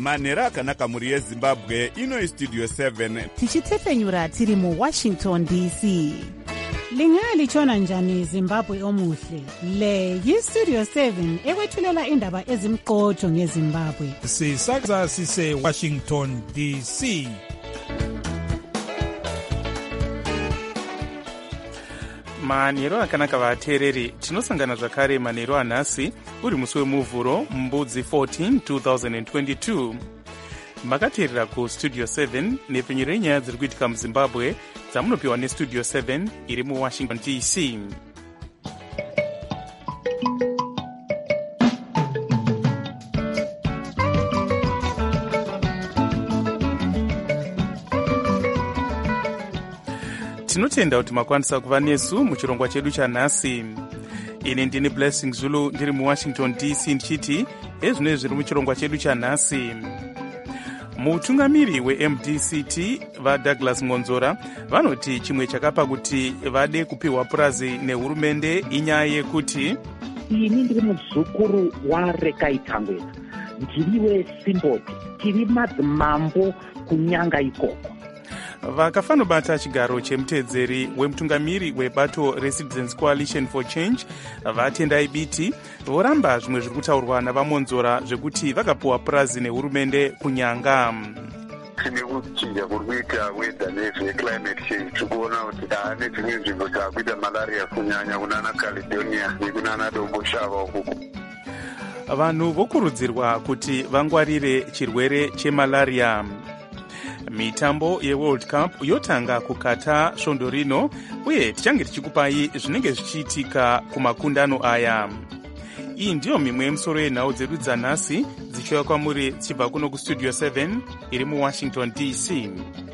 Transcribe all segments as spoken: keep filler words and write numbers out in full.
manhero akanaka mhuri yezimbabwe. Ino Studio seven tichitepfenyura tiri muwashington D C. Lingalitshona njani Zimbabwe omuhle? Le yiStudio seven ekwethulela indaba ezimqotho ngeZimbabwe. Sisakza sise Washington D C. manhero akanaka vateereri, tinosangana zvakare manhero anhasi uri musi wemuvhuro mbudzi fourteen twenty twenty-two. makateerera kustudio seven nepfenyuro yenyaya dziri kuitika muzimbabwe dzamunopiwa nestudio seven iri muwashington D C. tinotenda kuti makwanisa kuva nesu muchirongwa chedu chanhasi. ini ndini Blessing Zulu ndiri muwashington D C ndichiti ezvinoi zviri muchirongwa chedu chanhasi. mutungamiri we-M D C T vaDouglas Ngonzora vanoti chimwe chakapa kuti vade kupiwa purazi nehurumende inyaya yekuti ini ndiri muzukuru waRekai Tangwena, ndiriwe Simboti, tiri madzimambo kunyanga ikoko. vakafanobata chigaro chemuteedzeri wemutungamiri webato reCitizens Coalition for Change vatendai biti voramba zvimwe zviri kutaurwa navamonzora zvekuti vakapiwa purazi nehurumende kunyanga. tine kuchinja kuri kuita wedha nezveclimate change tikuona kuti daa nedzimwe nzvimbo dzaakuita malaria kunyanya kunana Caledonia nekunana Domboshava ukuku. vanhu vokurudzirwa kuti vangwarire chirwere chemalaria. mitambo yeworld cup yotanga kukata svondo rino uye tichange tichikupai zvinenge zvichiitika kumakundano aya. iyi ndiyo mimwe yemusoro yenhau dzedu dzanhasi dzichiuya kwamuri dzichibva kuno kustudio seven iri muwashington D C.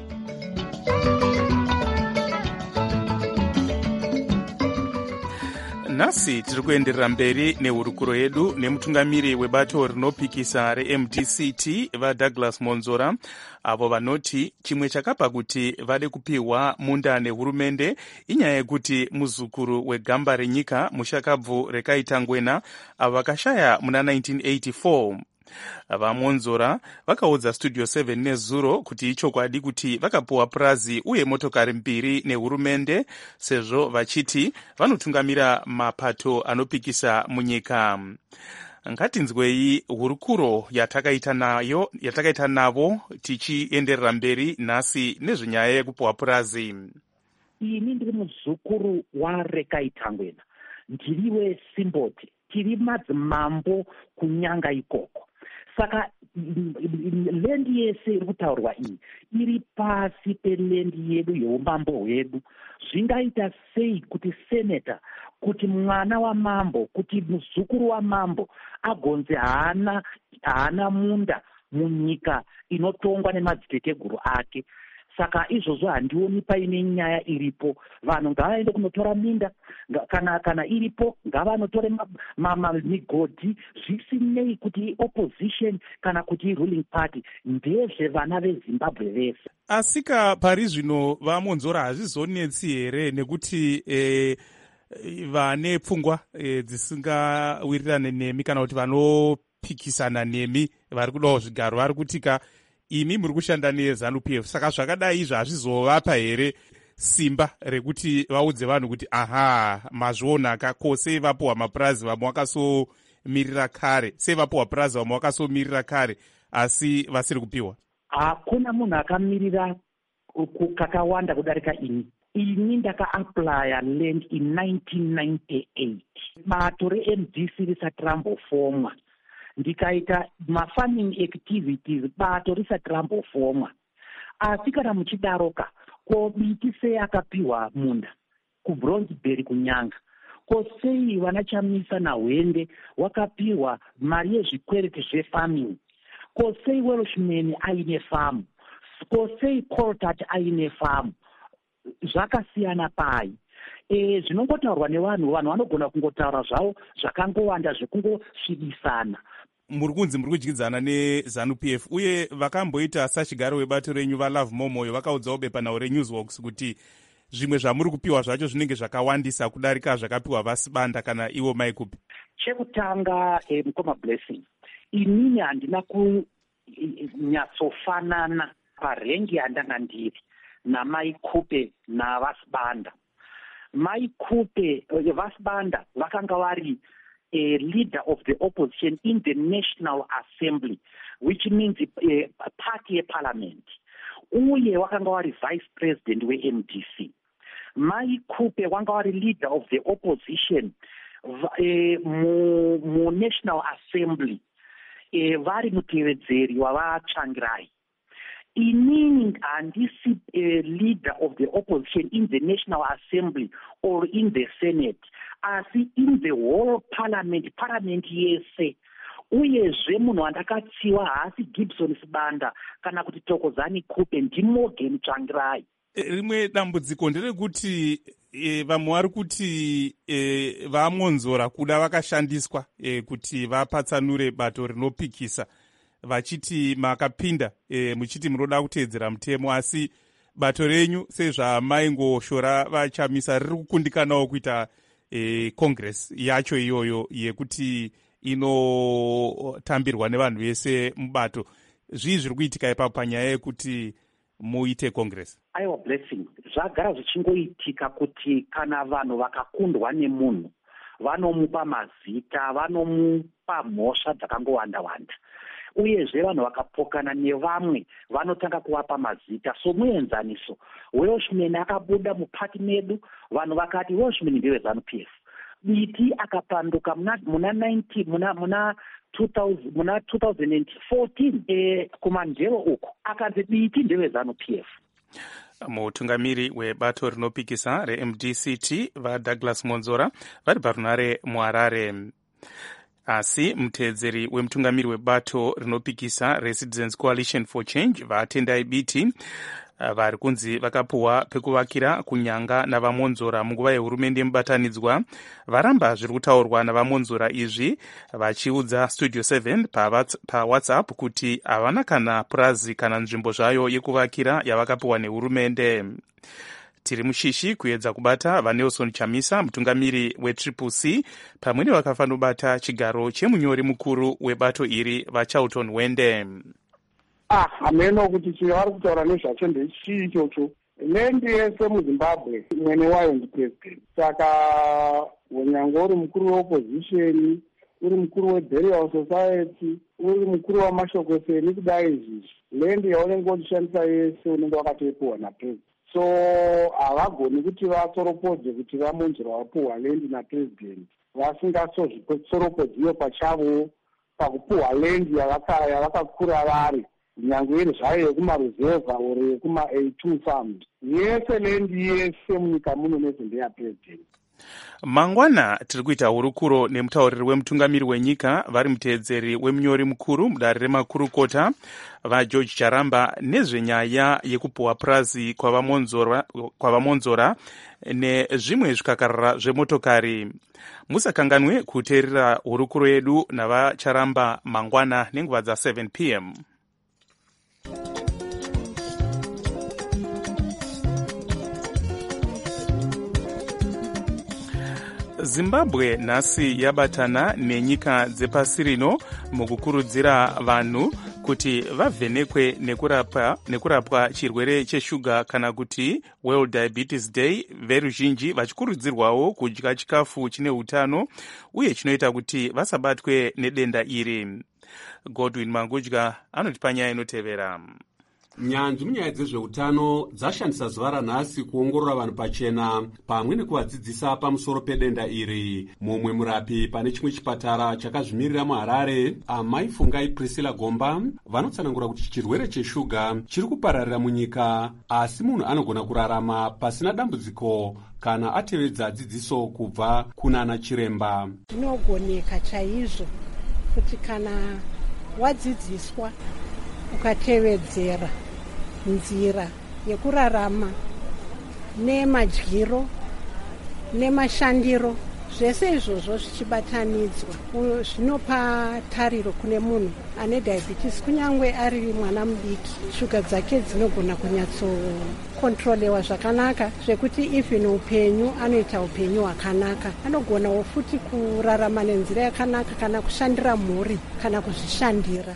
nhasi tiri kuenderera mberi nehurukuro yedu nemutungamiri webato rinopikisa re-M D C T vaDouglas Monzora avo vanoti chimwe chakapa kuti vade kupiwa munda nehurumende inyaya yekuti muzukuru wegamba renyika mushakabvu Rekai Tangwena avo vakashaya muna nineteen eighty-four. vamonzora vakaudza studio seven nezuro kuti ichokwadi kuti vakapiwa purazi uye motokari mbiri nehurumende sezvo vachiti vanotungamira mapato anopikisa munyika. ngatinzwei hurukuro yatakaita nayo yatakaita navo tichienderera mberi nhasi nezvenyaya yekupiwa purazi. ini ndiri muzukuru waRekai Tangwena, ndiriwe Simboti, tiri madzimambo kunyanga ikoko. Saka lendi yese iri kutaurwa iyi iri pasi pelendi yedu yeumambo hwedu. zvingaita sei kuti seneta, kuti mwana wamambo, kuti muzukuru wamambo agonzi haana haana munda munyika inotongwa nemadziteteguru ake? saka izvozvo handioni paine nyaya iripo. vanhu ngavaende kunotora minda, kana kana iripo ngavanotore migodhi, zvisinei kuti opposition kana kuti ruling party, ndezvevana veZimbabwe vese. asika pari zvino vamonzora hazvizonetsi here nekuti eh, vane pfungwa eh, dzisingawirirane nemi kana kuti vanopikisana nemi vari kudawo zvigaro vari kutika imi muri kushanda neZANU P F, saka zvakadai izvo hazvizovapa here simba rekuti vaudze vanhu kuti aha mazvionaka ko sei vapiwa mapurazi vamwe vakasomirira kare, sei vapiwa purazi vamwe vakasomirira kare asi vasiri kupiwa? hakuna munhu akamirira kakawanda kudarika ini. ini ndakaaplya land in nineteen ninety-eight bato re-M D C risati rambofomwa, ndikaita mafarming activities bato risati rambofomwa. asi kana muchidaroka, ko biti sei akapiwa munda kuBronsberry kunyanga? ko sei vana Chamisa naHwende wakapiwa mari yezvikwereti zvefarming? ko sei Welshman aine famu? ko sei Coltart aine famu? zvakasiyana pai. e, zvinongotaurwa nevanhu, vanhu vanogona kungotaura zvavo zvakangowanda zvekungosvidisana. muri kunzi muri kudyidzana neZANU P F uye vakamboita sachigaro webato renyu vaLove Momoyo vakaudzawo bepanhau reNewsworks kuti zvimwe zvamuri kupiwa zvacho zvinenge zvakawandisa kudarika zvakapiwa vaSibanda kana ivo maikupi. chekutanga eh, mukoma Blessing, inini handina nyatsofanana parengi yandanga ndiri namai Kupe naVasibanda. Mai Kupe Vasibanda vakanga vari a leader of the opposition in the National Assembly, which means a, a party parliament. Uye wakanga vari vice president we-M D C. Mai Kupe wanga vari leader of the opposition uh, mu, mu National Assembly. Uh, vari mutevedzeri wavatsvangirai. Inini handisi a leader of the opposition in the National Assembly or in the Senate, asi in the whole parliament, parliament yese. Uyezve munhu wandakatsiwa haasi Gibson Sibanda kana kuti Thokozani Kupe, ndimoge Tsvangirai. Rimwe dambudziko nderekuti e, vamwe vari kuti e, vamonzora kuda vakashandiswa e, kuti vapatsanure bato rinopikisa, vachiti makapinda e, muchiti munoda kuteedzera mutemo, asi bato renyu sezvamaingoshora vachamisa riri kukundikanawo kuita e, congress yacho iyoyo yekuti inotambirwa nevanhu vese mubato. Zvii zviri kuitika ipapo panyaya yekuti muite congress? Aiwa Blessing, zvagara zvichingoitika kuti kana vanhu vakakundwa nemunhu vanomupa mazita, vanomupa mhosva dzakangowanda wanda. Uyezve vanhu vakapokana nevamwe vanotanga kuvapa mazita. So muenzaniso, Welshman akabuda mupati medu, vanhu vakati Welshman ndewe ZANU P F. Biti akapanduka muna muna ninety muna muna two thousand muna two thousand fourteen eh kumandero uko akanzi Biti ndewe ZANU P F. Mutungamiri webato rinopikisa re-M D C T vaDouglas Monzora vari parunare muHarare. Asi muteedzeri wemutungamiri webato rinopikisa reCitizens Coalition for Change vaTendai Biti vari kunzi vakapuwa pekuvakira kunyanga navamonzora munguva yehurumende mubatanidzwa varamba zviri kutaurwa navamonzora izvi, vachiudza Studio seven paWhatsApp kuti havana kana purazi kana nzvimbo zvayo yekuvakira yavakapuwa nehurumende. Tiri mushishi kuedza kubata vaNelson Chamisa, mutungamiri weTriple C, pamwe nevakafanobata chigaro chemunyori mukuru webato iri vaCharlton Wende. Ah, hameno kuti chivari kutaura nezvacho ndechii ichocho. Lendi yese muZimbabwe mwene wayo ndipresident. Saka unyange uri mukuru weopposition, uri mukuru weBurial Society, uri mukuru wamashokoseni kudai izvizvi, lendi yaunenge uchishandisa yese unenge wakatoipuwa napresident. So havagoni kuti vatsoropodze kuti vamonzora vapuhwa lendi napresident vasingasozvitsoropodze pachavo pakupuhwa lendi yavakakura vari, nyange iri zvayo yekumaruzevha uri yekuma-A two fund. Yese lendi yese munyika muno nezindeyapresident. Mangwana tiri kuita hurukuro nemutauriri wemutungamiri wenyika vari muteedzeri wemunyori mukuru mudare remakurukota vaGeorge Charamba nezvenyaya yekupuhwa purazi kwavamonzora kwavamonzora nezvimwe zvikakarara zvemotokari. Musakanganwe kuteerera hurukuro yedu navaCharamba mangwana nenguva dza seven p m. Zimbabwe nhasi yabatana nenyika dzepasi rino mukukurudzira vanhu kuti vavhenekwe nekurapwa, nekurapwa chirwere cheshuga kana kuti World Diabetes Day, veruzhinji vachikurudzirwawo kudya chikafu chine utano uye chinoita kuti vasabatwe nedenda iri. Godwin Mangudya anotipa nyaya inotevera. Nyanzvi munyaya dzezveutano dzashandisa zuva ranhasi kuongorora vanhu pachena pamwe nekuvadzidzisa pamusoro pedenda iri. Mumwe murapi pane chimwe chipatara chakazvimirira muHarare, amai Fungai Priscilla Gomba, vanotsanangura kuti chirwere cheshuga chiri kupararira munyika, asi munhu anogona kurarama pasina dambudziko kana atevedza dzidziso kubva kunana chiremba. Zvinogoneka chaizvo kuti kana wadzidziswa ukatevedzera nzira yekurarama nemadyiro nemashandiro, zvese izvozvo zvichibatanidzwa zvinopa tariro kune munhu ane diabetes. Kunyange ari mwana mudiki, shuga dzake dzinogona kunyatsokontrolewa zvakanaka zvekuti even upenyu anoita upenyu hwakanaka. Anogonawo futi kurarama nenzira yakanaka kana kushandira mhuri kana kuzvishandira.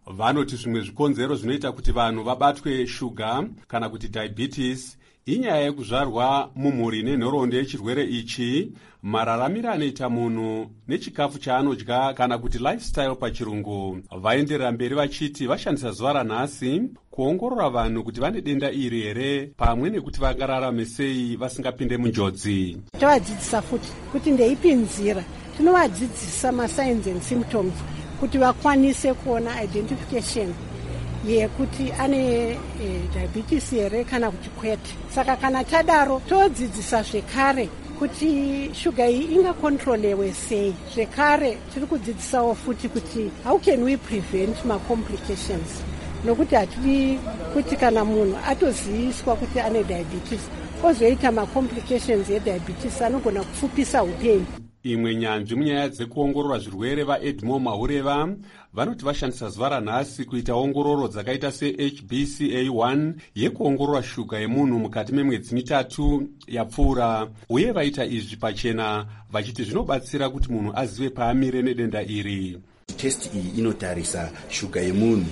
Vanoti zvimwe zvikonzero zvinoita kuti vanhu vabatwe shuga kana kuti diabetes inyaya yekuzvarwa mumhuri nenhoroondo yechirwere ichi, mararamiro anoita munhu nechikafu chaanodya kana kuti lifestyle pachirungu. Vaenderera mberi vachiti vashandisa zuva ranhasi kuongorora vanhu kuti vane denda iri here, pamwe nekuti vangararame sei vasingapinde munjodzi. Tovadzidzisa futi kuti ndeipi nzira, tinovadzidzisa masigns and symptoms kuti vakwanise kuona identification yekuti ane e, diabetes here kana kuti kwete. Saka kana tadaro todzidzisa zvekare kuti shuga iyi ingakontrolewe sei. Zvekare tiri kudzidzisawo futi kuti how can we prevent ma complications, nokuti hatidi kuti kana munhu atoziviswa kuti ane diabetes ozoita ma complications yediabetes anogona kupfupisa upenyu. Imwe nyanzvi munyaya dzekuongorora zvirwere vaEdmore Mahureva vanoti vashandisa zuva ranhasi kuita ongororo dzakaita se-H B C A one yekuongorora shuga yemunhu mukati memwedzi mitatu yapfuura, uye vaita izvi pachena vachiti zvinobatsira kuti munhu azive paamire nedenda iri. Test iyi inotarisa shuga yemunhu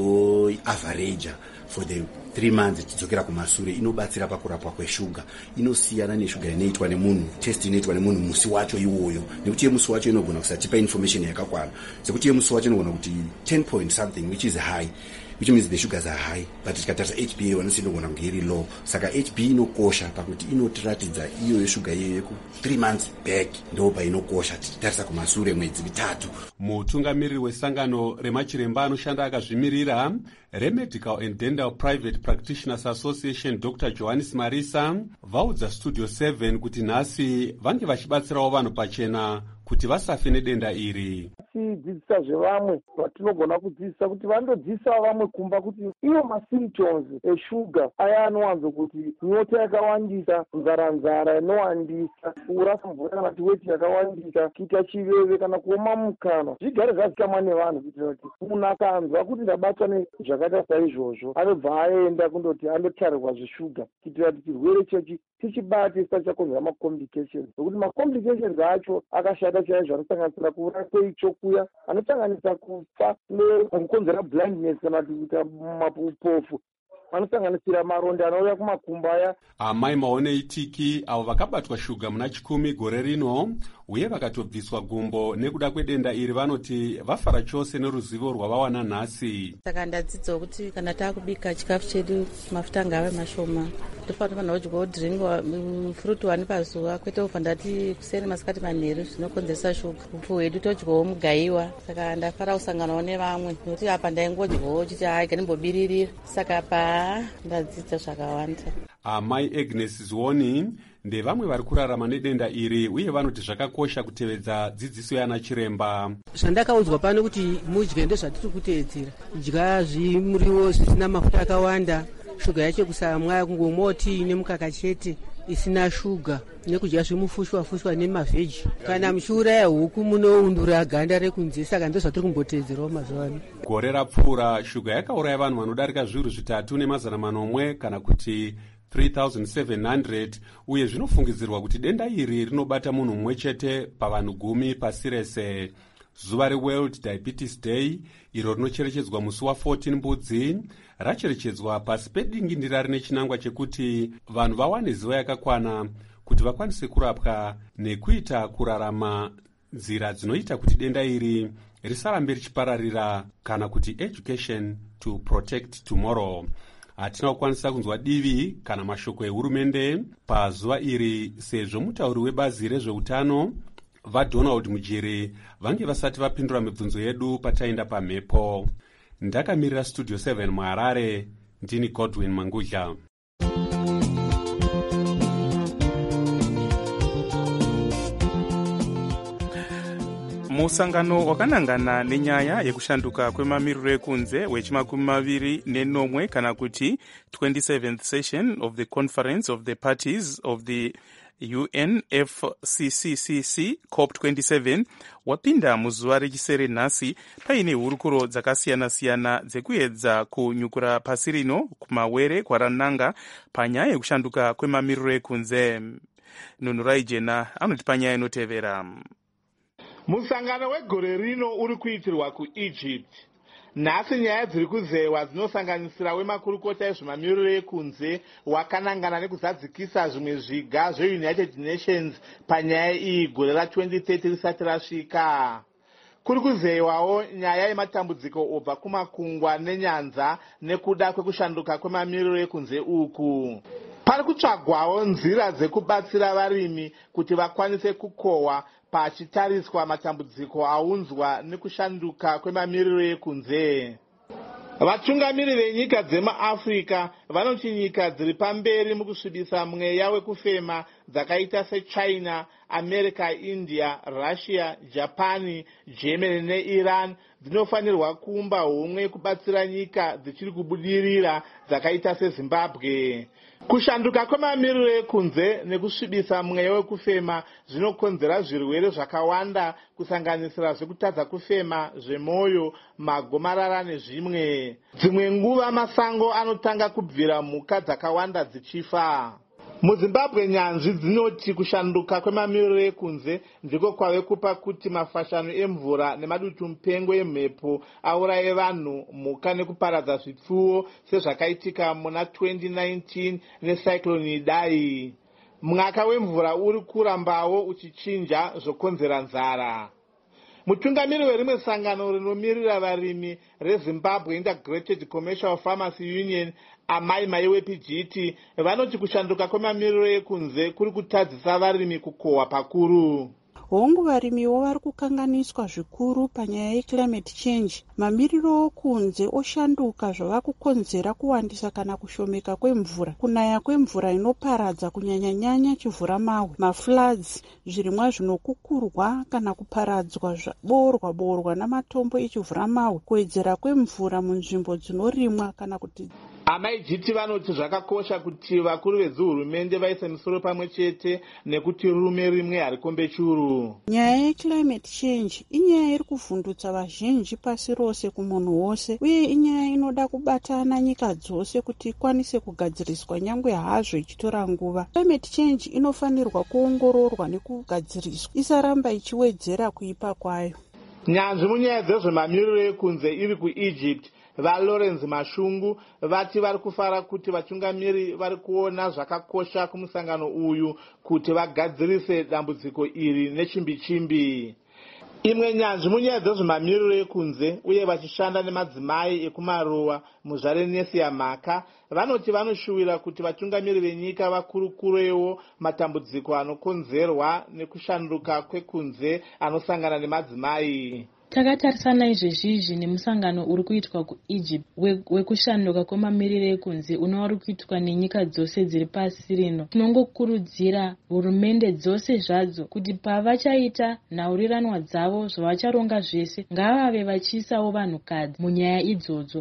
yoavhareja for the three months tidzokera kumashure. Inobatsira pakurapwa kweshuga. Inosiyana neshuga inoitwa nemunhu, test inoitwa nemunhu musi wacho iwoyo, nekuti yemusi wacho inogona kusatipa information yakakwana, sekuti yemusi wacho inogona kuti ten point something which is high, which means the sugars are high, but tikatarisa H B A one inogona kunge iri low. Saka H B A inokosha pakuti inotiratidza iyo yeshuga yeku three months back ndo painokosha tichitarisa kumashure mwedzi mitatu. Mutungamiriri wesangano remachiremba anoshanda akazvimirira reMedical and Dental Private Practitioners Association Doctor Johannes Marisa vaudza Studio seven kuti nhasi vange vachibatsirawo vanhu pachena kuti vasafe nedenda iri. Tidzidzisa zvevamwe vatinogona kudzidzisa kuti vandodzidzisawo vamwe kumba kuti iyo masymptoms eshuga aya anowanzo kuti nyota yakawandisa, nzara-nzara inowandisa, kurasa mvura kana kuti weti yakawandisa, kuita chiveve kana kuoma mukanwa, zvigare zvazikamwa nevanhu kuitira kuti munhu akanzwa kuti ndabatwa nezvakaita saizvozvo anobva aenda kundoti andotarirwa zveshuga kuitira kuti chirwere chechi tichibate sita chakonzera macomplications, nokuti macomplications acho akashata chaizvo, anosanganisira kuura kweichokuya, anosanganisa kufa nekukonzera blindness kana kuita mapofu, anosanganisira maronda anouya kumakumbo aya. Amai Maonei Tiki avo vakabatwa shuga muna chikumi gore rino uye vakatobviswa gumbo nekuda kwedenda iri vanoti vafara chose neruzivo rwavawana nhasi. Saka ndadzidzawo kuti kana taakubika chikafu chedu mafuta ngave mashoma, tofanira kudya dhiringi fruit wani pazuva, kwete kufa ndati kuseri masikati manheru zvinokonzeresa shuga. Upfu hwedu todyawo mugaiwa. Saka ndafara kusanganawo nevamwe nokuti apa ndaingodyawo chiti hai ganimbobiririra. Saka pa ndadzidza zvakawanda. Amai Agnes Zioni ndevamwe vari kurarama nedenda iri uye vanoti zvakakosha kutevedza dzidziso yana chiremba. Zvandakaudzwa pano kuti mudye ndezvatiri kuteedzera. Dya zvimuriwo zvisina mafuta akawanda, shuga yacho kusamwa, kungomoti nemukaka chete isina shuga, nekudya zvimufushwa-fushwa nemavheji. Kana muchiura yehuku munoundura ganda rekunze, saka ndozvatiri kumboteedzerawo mazuva ano. Gore rapfuura shuga yakauraya vanhu vanodarika zviuru zvitatu nemazana manomwe kana kuti three thousand seven hundred, uye zvinofungidzirwa kuti denda iri rinobata munhu mumwe chete pavanhu gumi pasi rese. Zuva reWorld Diabetes Day iro rinocherechedzwa musi wa14 Mbudzi racherechedzwa pasi pedingindira rine chinangwa chekuti vanhu vawane ziva yakakwana kuti vakwanise kurapwa nekuita kurarama nzira dzinoita kuti denda iri risarambe richipararira, kana kuti education to protect tomorrow. Hatina kukwanisa kunzwa divi kana mashoko ehurumende pazuva iri sezvo mutauri webazi rezveutano vaDonald Mujere vange vasati vapindura mibvunzo yedu pataenda pamhepo. Ndakamirira Studio seven muHarare, ndini Godwin Mangudla. Musangano wakanangana nenyaya yekushanduka kwemamiriro ekunze wechimakumi maviri nenomwe kana kuti twenty-seventh session of the Conference of the Parties of the U N F C C C C COP twenty-seven wapinda muzuva rechisere nhasi paine hurukuro dzakasiyana-siyana dzekuedza kunyukura pasi rino kumawere kwarananga panyaya yekushanduka kwemamiriro ekunze. Nunurai Jena anoti panyaya inotevera. Musangano wegore rino uri kuitirwa kuEgypt. nhasi nyaya dziri kuzewa dzinosanganisira wemakurukota ezvemamiriro ekunze wakanangana nekuzadzikisa zvimwe zviga zveunited nations panyaya iyi gore ratwenty thirty risati rasvika. Kuri kuzewawo nyaya yematambudziko obva kumakungwa nenyanza nekuda kwekushanduka kwemamiriro ekunze uku. Pari kutsvagwawo nzira dzekubatsira varimi kuti vakwanise kukohwa pachitariswa matambudziko aunzwa nekushanduka kwemamiriro ekunze. Vatungamiri venyika dzemaAfrica vanoti nyika dziri pamberi mukusvibisa mweya wekufema dzakaita seChina, America, India, Russia, Japan, Germany neIran dzinofanirwa kuumba humwe kubatsira nyika dzichiri kubudirira dzakaita seZimbabwe. Kushanduka kwemamiriro ekunze nekusvibisa mweya wekufema zvinokonzera zvirwere zvakawanda kusanganisira zvekutadza kufema, zvemwoyo, magomarara nezvimwe. Dzimwe nguva masango anotanga kubvira mhuka dzakawanda dzichifa. MuZimbabwe nyanzvi dzinoti kushanduka kwemamiriro ekunze ndiko kwave kupa kuti mafashano emvura nemadutu mupengo emhepo auraye vanhu, mhuka nekuparadza zvipfuwo sezvakaitika muna twenty nineteen necyclone Idai. Mwaka wemvura uri kurambawo uchichinja zvokonzera nzara. Mutungamiri werimwe sangano rinomirira varimi reZimbabwe Integrated Commercial Farmers Union Amai Maiwe Pijiti vanoti kushanduka kwemamiriro ekunze kuri kutadzisa varimi kukohwa pakuru. Hongu varimiwo vari kukanganiswa zvikuru panyaya yeclimate change. Mamiriro okunze oshanduka zvava kukonzera kuwandisa kana kushomeka kwemvura, kunaya kwemvura inoparadza kunyanya-nyanya chivhura mawe, mafloods, zvirimwa zvinokukurwa kana kuparadzwa zvaborwa borwa namatombo echivhura mawe, kuwedzera kwemvura munzvimbo dzinorimwa kana kuti Amai Jiti vanoti zvakakosha kuti vakuru vezihurumende vaise misoro pamwe chete nekuti rume rimwe harikombe churu. Nyaya yeclimate change inyaya iri kuvhundutsa vazhinji pasi rose kumunhu wose, uye inyaya inoda kubatana nyika dzose kuti ikwanise kugadziriswa nyangwe hazvo ichitora nguva. Climate change inofanirwa kuongororwa nekugadziriswa, isaramba ichiwedzera kuipa kwayo. Nyanzvi munyaya dzezvemamiriro ekunze iri kuEgypt vaLawrence Mashungu vati vari kufara kuti vatungamiri vari kuona zvakakosha kumusangano uyu kuti vagadzirise dambudziko iri nechimbi-chimbi. Imwe nyanzvi munyaya dzezvemamiriro ekunze uye vachishanda nemadzimai ekumaruwa muzvarenesi yamhaka vanoti vanoshuwira kuti vatungamiri venyika vakurukurewo matambudziko anokonzerwa nekushanduka kwekunze anosangana nemadzimai. Takatarisana izvezvizvi nemusangano uri kuitwa kuEgypt wekushanduka kwemamiriro ekunze unowa uri kuitwa nenyika dzose dziri pasi rino. Tinongokurudzira hurumende dzose zvadzo kuti pavachaita nhauriranwa dzavo zvavacharonga zvese ngavave vachiisawo vanhukadzi munyaya idzodzo.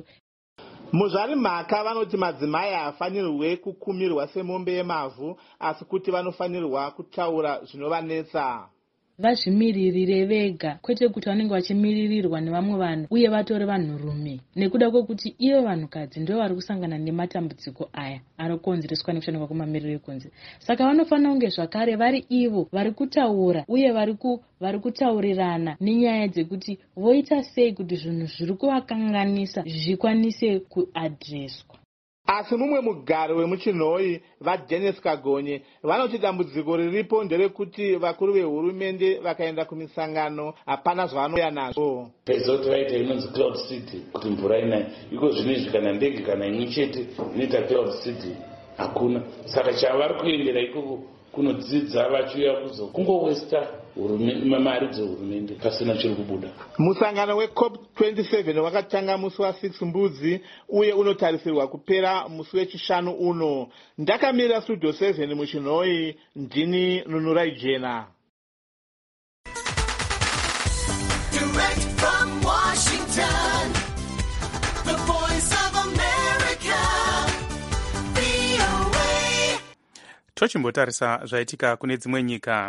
Muzvarimhaka vanoti madzimai haafanirwe kukumirwa semombe yemavhu asi kuti vanofanirwa kutaura zvinovanetsa. Vazvimiririre vega, kwete kuti vanenge vachimiririrwa nevamwe vanhu uye vatore vanhurume, nekuda kwekuti ivo vanhukadzi ndio vari kusangana nematambudziko aya anokonzereswa nekushanduka kwemamiriro ekunze. Saka vanofanira kunge zvakare vari ivo vari kutaura uye vari kutaurirana nenyaya dzekuti voita sei kuti zvinhu zviri kuvakanganisa zvikwanise kuadreswa. Asi mumwe mugari wemuchinhoi vaDennis Kagonye vanoti dambudziko riripo nderekuti vakuru vehurumende vakaenda kumisangano hapana zvavanoya nazvo. Pezoti vaita inonzi Cloud City kuti mvura inayo, iko zvinezvi kana ndege kana imwe chete inoita Cloud City hakuna. Saka chavari kuendera ikoko kunodzidza vachiuya kuzo kungowesta mari dzehurumende pasina chiri kubuda. Musangano weCOP twenty-seven wakatanga musi wa6 Mbudzi uye unotarisirwa kupera musi wechishanu uno. Ndakamirira Studio seven muchinhoi, ndini Nunurai Jena. Direct from Washington, the voice of America, V O A. Tochimbotarisa zvaitika kune dzimwe nyika.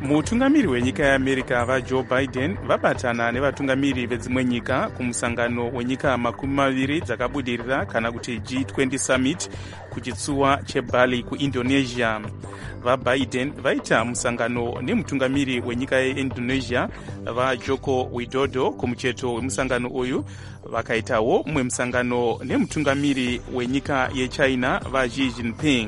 mutungamiri wenyika yeamerica vajoe biden vabatana nevatungamiri vedzimwe nyika kumusangano wenyika makumi maviri dzakabudirira kana kuti G twenty summit kuchitsuwa chebali kuindonesia. vabiden vaita musangano nemutungamiri wenyika yeindonesia vajoko widodo kumucheto wemusangano uyu. vakaitawo mumwe musangano nemutungamiri wenyika yechina vaxi jinping.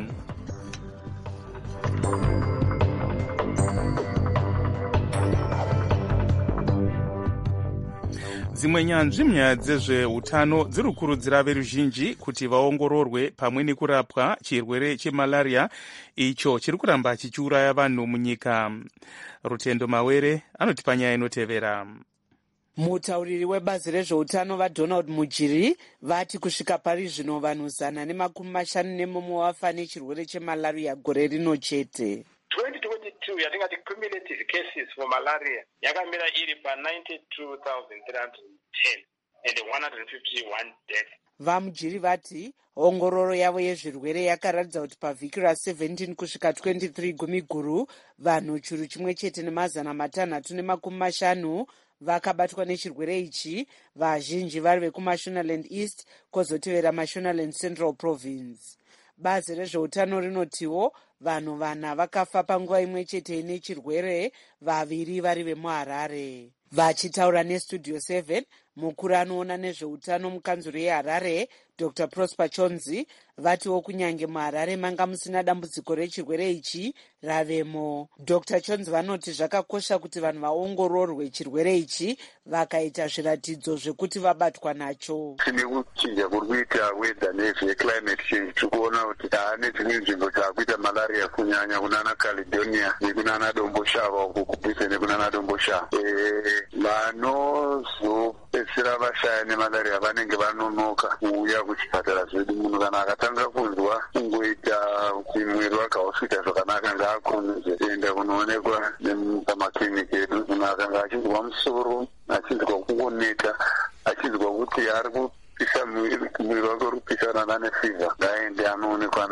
dzimwe nyanzvi munyaya dzezveutano dziri kukurudzira veruzhinji kuti vaongororwe pamwe nekurapwa chirwere chemalaria icho chiri kuramba chichiuraya vanhu munyika. Rutendo Mawere anotipa nyaya inotevera. Mutauriri webazi rezveutano vaDonald Mujiri vati kusvika pari zvino vanhu zana nemakumi mashanu nemumwe vafa nechirwere chemalaria gore rino chete. twenty twenty-two yatingati cumulative cases for malaria yakamira iri pa ninety-two thousand three hundred ten and one hundred fifty-one deaths. Vamujiri vati ongororo yavo yezvirwere yakaratidza kuti pavhiki ra17 kusvika twenty-three gumi guru vanhu churu chimwe chete nemazana matanhatu nemakumi mashanu vakabatwa nechirwere ichi, vazhinji vari vekumashonaland east kwozotivera mashonaland central province. Bazi rezveutano rinotiwo vanhu vana vakafa panguva imwe chete nechirwere, vaviri vari vemuHarare. Vachitaura nestudio seven, mukuru anoona nezveutano mukanzuro yeHarare Doctor Prosper Chonzi vatiwo kunyange muHarare manga musina dambudziko rechirwere ichi ravemo. Doctor Chonzi vanoti zvakakosha kuti vanhu vaongororwe chirwere ichi vakaita zviratidzo zvekuti vabatwa nacho. Tine kuchinja kuri kuita weather nezveclimate change tikuona kuti taane dzimwe nzvimbo dzakuita malaria kunyanya kunana Caledonia nekunana Domboshava uku kubvise nekunana Domboshava. Vanozopedzisira vashaya nemalaria vanenge vanonoka kuuya kuchipatara zvedu. Munhu kana akatanga kunzwa kungoita kuti mwiri wake hausvika zvakanaka ngaakurumidze kuenda kunoonekwa pamakiriniki edu. Munhu akanga achinzwa musoro, achinzwa kungoneta, achinzwa kuti ari kupisa mwiri wake uri kupisana nane fever, ngaaende anoonekwa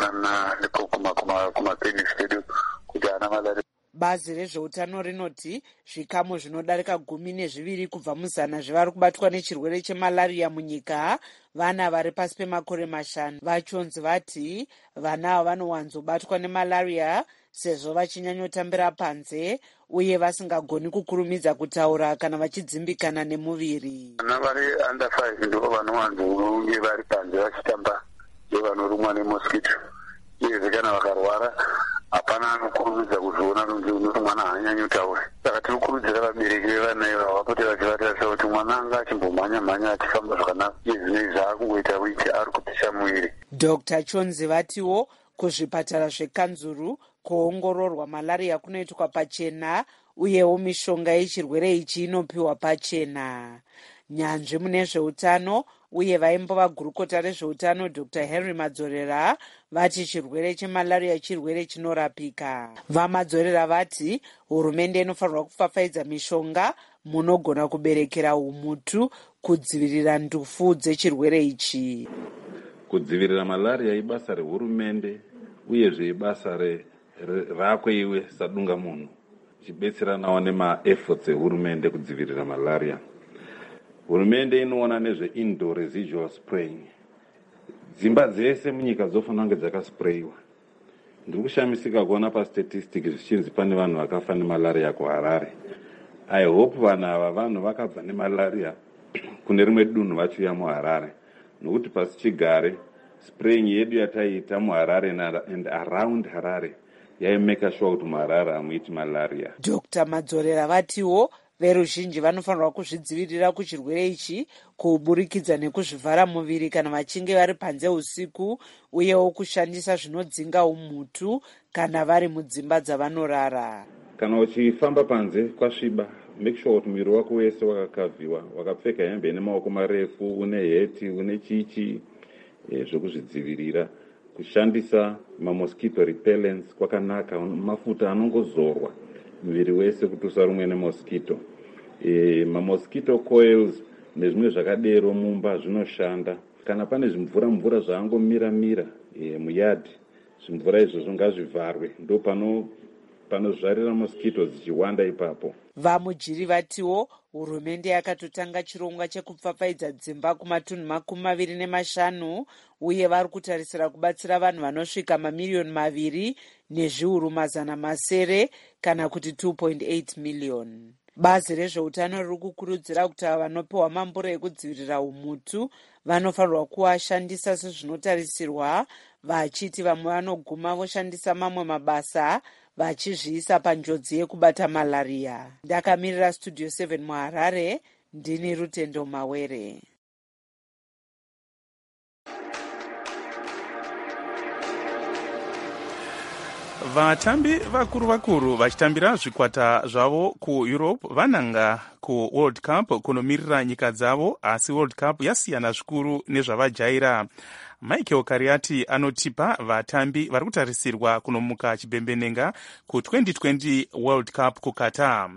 kumakiriniki edu kuti ana malaria. Bazi rezveutano rinoti zvikamu zvinodarika gumi nezviviri kubva muzana zvevari kubatwa nechirwere chemalaria munyika vana vari pasi pemakore mashanu. Vachonzi vati vana ava vanowanzobatwa nemalaria sezvo vachinyanyotambira panze uye vasingagoni kukurumidza kutaura kana vachidzimbikana nemuviri. Vana vari under five ndivo vanowanzonge vari panze vachitamba, ndevanorumwa nemosquito. Uyezve kana vakarwara hapana anokurumidza kuzviona kuti mwana haanyanyotaura. Saka tinokurudzira vabereki vevana ivavo vapote vachivatarisa kuti mwana anga achimbomhanya mhanya achifamba zvakanaka, uye zvinei zvaakungoita witi ari kupisha muviri. Doctor Chonzi vatiwo kuzvipatara zvekanzuru kuongororwa malaria kunoitwa pachena uyewo mishonga yechirwere ichi inopiwa pachena. Nyanzvi mune zveutano uye vaimbova gurukota rezveutano Doctor Henry Madzorera vati chirwere chemalaria chirwere chinorapika. Vamadzorera vati hurumende inofanirwa kufafaidza mishonga munogona kuberekera umutu kudzivirira ndufu dzechirwere ichi. Kudzivirira malaria ibasa rehurumende uyezve ibasa rako iwe sadunga munhu, chibetseranawo nemaefforts ehurumende kudzivirira malaria. Hurumende inoona nezve indoor residual spraying. Dzimba dzese munyika dzofanira kunge dzakasprayiwa. Ndiri kushamisika kuona pastatistics zvichinzi pane vanhu vakafa nemalaria kuHarare. I hope vanhu ava vanhu vakabva nemalaria kune rimwe dunhu vachiuya muHarare, nokuti pasi chigare spraying yedu yataiita muHarare and around Harare yaimeka sure kuti muHarare hamuiti malaria. Doctor Madzorera vatiwo veruzhinji vanofanirwa kuzvidzivirira kuchirwere ichi kuburikidza nekuzvivhara muviri kana vachinge vari panze usiku, uyewo kushandisa zvinodzinga umutu kana vari mudzimba dzavanorara. Kana uchifamba panze kwasviba, make sure kuti muviri wako wese wakakavhiwa, wakapfeka hembe ine maoko marefu, une heti, une chichi, e, zvekuzvidzivirira. Kushandisa mamosquito repellents kwakanaka, mafuta anongozorwa muviri wese kuti usarumwe nemosquito. E, mamosquito coils nezvimwe zvakadero mumba zvinoshanda. Kana pane zvimvura mvura zvaangomira mira e, muyadhi, zvimvura izvozvo ngazvivharwe. Ndo pano panozvarira mosquito zichiwanda ipapo. Vamujiri vatiwo hurumende yakatotanga chirongwa chekupfapfaidza dzimba kumatunhu makumi maviri nemashanu uye vari kutarisira kubatsira vanhu vanosvika mamiriyoni maviri nezviuru mazana masere kana kuti two point eight million. Bazi rezveutano riri kukurudzira kuti ava vanopiwa mambura ekudzivirira umutu vanofanirwa kuashandisa sezvinotarisirwa, vachiti vamwe vanoguma voshandisa mamwe mabasa vachizviisa panjodzi yekubata malaria. Ndakamirira Studio seven muHarare, ndini Rutendo Mawere. Vatambi vakuru vakuru vachitambira zvikwata zvavo kuEurope vananga kuWorld Cup kunomirira nyika dzavo, asi World Cup yasiyana zvikuru nezvavajaira. Michael Kariati anotipa vatambi vari kutarisirwa kunomuka chibembenenga ku twenty twenty World Cup kuQatar.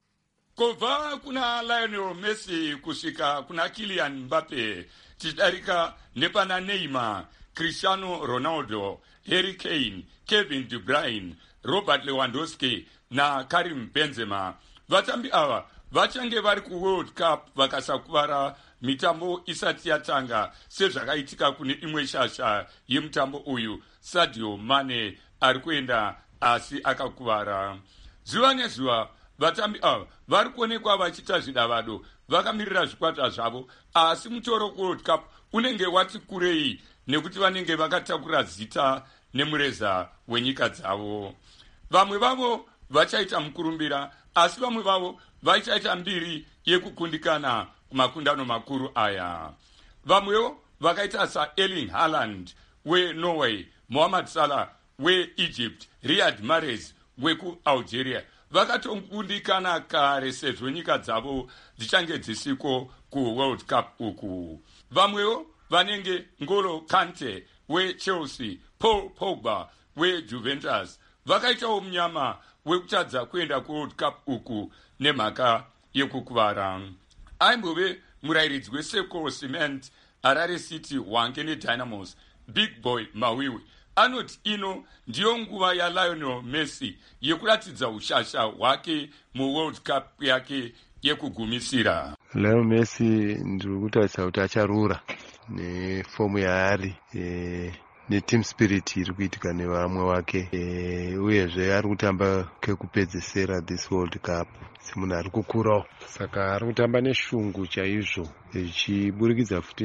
Kubva kuna Lionel Messi kusvika kuna Kylian Mbappe, tichidarika nepana Neymar, Cristiano Ronaldo, Harry Kane, Kevin De Bruyne, Robert Lewandowski na Karim Benzema. Vatambi ava vachange vari kuWorld Cup vakasakuvara mitambo isati yatanga sezvakaitika kune imwe shasha yemutambo uyu. Sadio Mane ari kuenda asi akakuvara. Zuva nezuva vatambi ava vari kuonekwa vachiita zvidavado vakamirira zvikwata zvavo, asi mutoro kuWorld Cup unenge wati kurei nekuti vanenge vakatakura zita nemureza wenyika dzavo. Vamwe vavo vachaita mukurumbira, asi vamwe vavo vachaita mbiri yekukundikana kumakundano makuru aya. Vamwewo vakaita saErling Haaland weNorway, Mohamed Salah weEgypt, Riyad Mahrez wekuAlgeria vakatokundikana kare sezvo nyika dzavo dzichange dzisiko kuWorld Cup uku. Vamwewo vanenge Ngolo Kante weChelsea, Paul Pogba weJuventus vakaitawo munyama wekutadza kuenda kuWorld Cup uku nemhaka yekukuvara. Aimbove murairidzi weSeko Cement, Harare City, Hwange neDynamos, Big Boy Mawiwi anoti ino ndiyo nguva yaLionel Messi yekuratidza ushasha hwake muWorld Cup yake yekugumisira. Lionel Messi ndiri kutaridza kuti acharura nefomu yaari e, neteam spirit iri kuitika nevamwe vake e, uyezve ari kutamba kekupedzesera this World Cup semunhu ari kukurawo, saka ari kutamba neshungu chaizvo ichiburikidza futi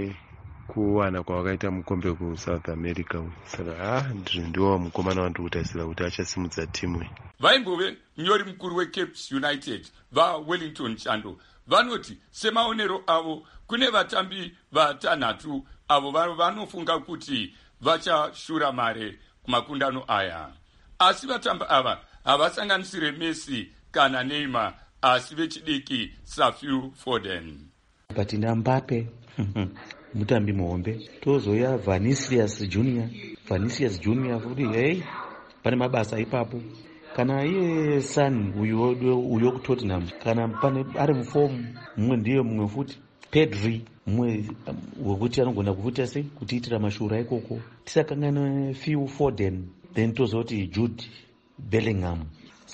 nekuwana kwavakaita mukombe kuSouth America. Saka ha ndiri ndiwo mukomana wandiri kutarisira kuti achasimudza timu iyi. Vaimbove munyori mukuru weCapes United vaWellington Chando vanoti semaonero avo kune vatambi vatanhatu avo vanofunga kuti vachashura mare kumakundano aya, asi vatambi ava havasanganisire Messi kana Neymar, asi vechidiki saFphil Foden. Patina Mbappe mutambi muhombe, tozoya Vinicius Junior Vinicius Junior futi hey pane mabasa ipapo, kana iye Son uyo uyo kuTottenham kana pane ari mufomu mumwe ndiye mumwe futi Pedri mumwe wekuti anogona kuvuta sei kutiitira mashura ikoko. Tisakangana Phil Foden, then tozoti Jude Bellingham.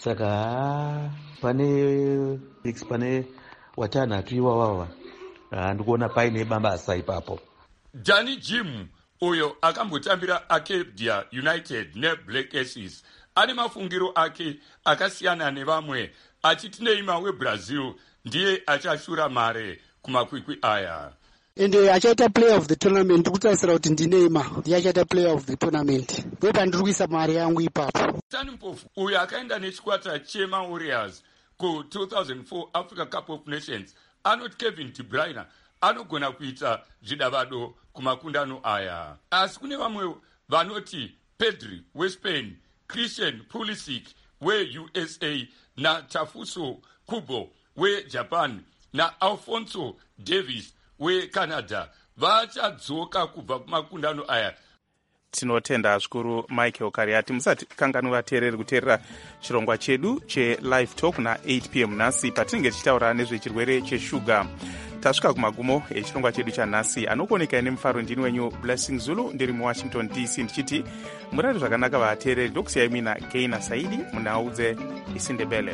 Saka pane pane watanhatu iwawava ndikuona paine mabasa ipapo. Danny Jim uyo akambotambira Acadia United neBlack Aces ane mafungiro ake akasiyana nevamwe, achiti Neymar weBrazil ndiye achashura mare kumakwikwi aya. Ende achaita player of the tournament, kutarisira kuti ndi Neymar ndiye achaita player of the tournament. Ndopa ndiri kuisa mari yangu ipapo. Tani Mpofu uyo akaenda nechikwata cheMawarriors ku two thousand four Africa Cup of Nations anoti Kevin De Bruyne anogona kuita zvidavado kumakundano aya, asi kune vamwe vanoti Pedri weSpain, Christian Pulisic weU S A na Tafuso Kubo weJapan na Alphonso Davies weCanada vachadzoka kubva kumakundano aya. Tinotenda zvikuru Michael Kariati. Musati kanganwa vateereri kuteerera chirongwa chedu cheLive Talk na eight p m nhasi patinenge tichitaura nezvechirwere cheshuga. tasvika kumagumo echirongwa chedu chanhasi. Anokuoneka nemufaro ndini wenyu Blessing Zulu ndiri muWashington D C ndichiti murari zvakanaka vateereri. Ndokusiyai mina Gaina Saidi munhau dzeIsindebele.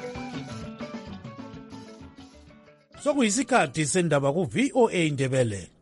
Sokuyisikhathi sendaba ku V O A Indebele.